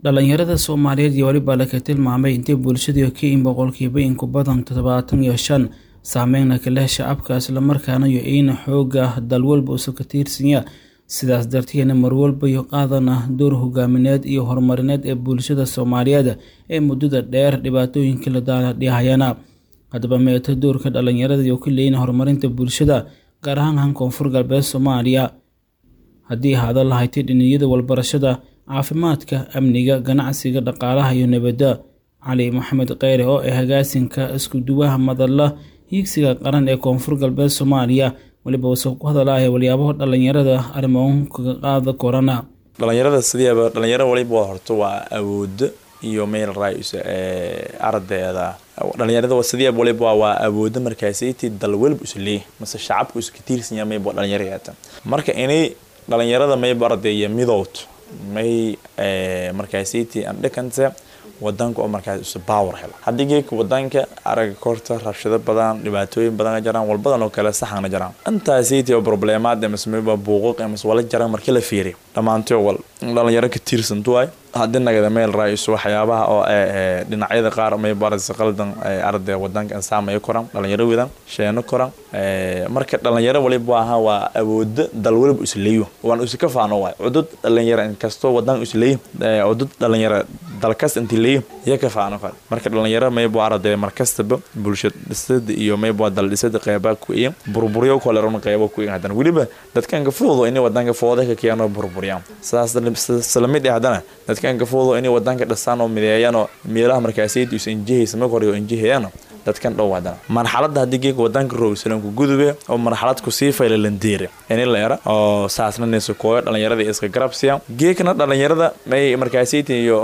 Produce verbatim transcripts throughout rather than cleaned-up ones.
dhalinyarada Soomaaliyeed iyo waliba la ka tilmaamay intii bulshada ka in boqolkiiba in ku badan todobaatan iyo shan saameyn ka leh shacabka isla markaana iyo in xooga dal walba oo ka tirsan sidaas darteedna mar walba iyo qaadana door hogaamineed iyo horumarineed ee bulshada Soomaaliyeed ee muddada dheer dhibaatooyinka la dhaahayana hadaba meeto doorka dhalinyarada iyo kaleeyna horumarinta bulshada gaar ahaan koonfur galbeed Soomaaliya haddii hadal lahayd dhiniyada walbarashada caafimaadka amniga ganacsiga dhaqaalaha iyo nabadda Cali Maxamed Qeyre oo ah hagaasinka isku duwaha madalla higsiga qaran ee koonfur galbeed Soomaaliya waliba soo ku hadalaya waliyabo dhalinyarada arrimoon ka qaada corona dhalinyarada sideeba dhalinyarada waliba horto waa awood iyo meel raayis ee ardayda dhalinyarada sideeba waliba waa awood markaasaytii dal walba islee mas shacabku isku tiirsan yahay meebo dhalinyarada marka inay dhalinyarada meebo ardayda midowt may ee markaasaytii aan dhakanta wadanka oo markaas isu power helo haddii wadanka arag korta rabshado badan dhibaatooyin badan jiraan walbadan oo kala saxana jiraan intaasii problemaad mas'uuliba buuq ama wala jiraan markii la fiiriyo dhamaantii wal dhalinyaro ka tirsan tuay haddii nagada meel raayis waxyaabaha oo ee dhinacyada qaar may baras qaldan arday wadanka saameeyo koran dhalinyaro widan sheeno koran ee marka dhalinyaro waliba aha waa awood dal walba isleeyo waan isu ka faano way cudud dhalinyaro in kasto wadan isleeyo cudud dhalinyaro dalkaas intii leeyo ya ka faano fal marka dhalinyaro may buu arday markastaba bulshada dhisada iyo may buu dal dhisada qayba ku iyo burburiyo kale ron qayba ku iyo hadan waliba dadkan ka foodo in wadanka foodo ka kiyano burburiyaan saas salamid hadana dadkan ka foodo in wadanka dhisaan oo mideeyano meelaha markaasiyada isu injihiisa ma koriyo injihayano dadkan dhow hadana marxaladda hadii wadanka roogsan ku gudube oo marxalad ku sii faylalandeere in la yara oo saasna neeso kooyo dhalinyarada iska garabsiya geekna dhalinyarada may markaasiyada iyo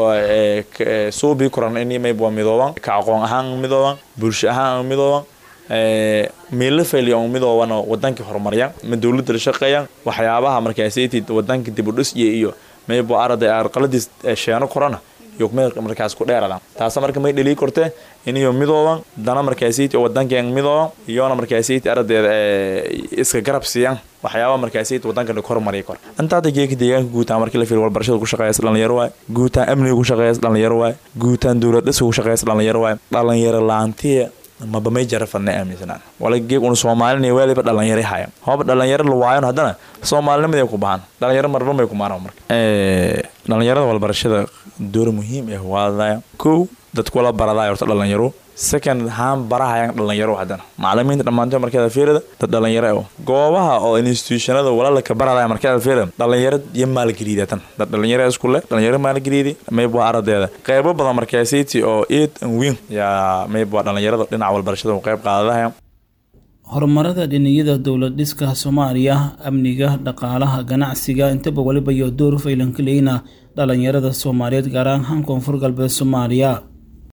soo bi koran in may buu midooban ka aqoon ahaan midooban bulsho ahaan midooban ee meel fayliyo midooban wadanka horumariya ma dawladda la shaqeeyaan waxyaabaha markaasiyada wadanka dib u dhis iyo may buu arday arqaladis sheeno korana iyo markaas ku dheeraadaan taas marka may dhali kortay inuu midooban dana markaasiyada wadanka midooban iyo markaasiyada ardayda iska garabsiyan waxyaabo markaasiyada wadanka la horumariyo kor inta dadka deegaanka guud ahaan markii la fiiro walbarashada ku shaqeeyay dhalinyaro way guud ahaan amniga ku shaqeeyay dhalinyaro way guud ahaan dawladda ku shaqeeyay dhalinyaro way dhalinyaro laantii ma bamay jarafana aaminsan wala geeb uu Soomaaliyeed waliba dhalinyaro haya hoob dhalinyaro la waayo hadana Soomaaliyeed ku baahan dhalinyaro marba may ku maaraan marka ee dhalinyarada walbarashada door muhiim ah waa ko dadku wala baradaay horta dhalinyaro second haan barahayan dhalinyaro hadana macallimiinta dhamaantood markay fiirada dad dhalinyaro goobaha oo institutionada wala ka baradaay markay fiirada dhalinyaro iyo maalgeliyadatan dad dhalinyaro isku leh dhalinyaro maalgeliyadi may buu ardayda qaybo badan markay city oo eight and win ya may buu dhalinyarada dhinaca walbarashada u qayb qaadadahay horumarada dhiniyada dawlad dhiska Soomaaliya amniga dhaqaalaha ganacsiga intaba waliba iyo door faylan kaleeyna dhalinyarada Soomaaliyeed gaar ahaan koonfur galbeed Soomaaliya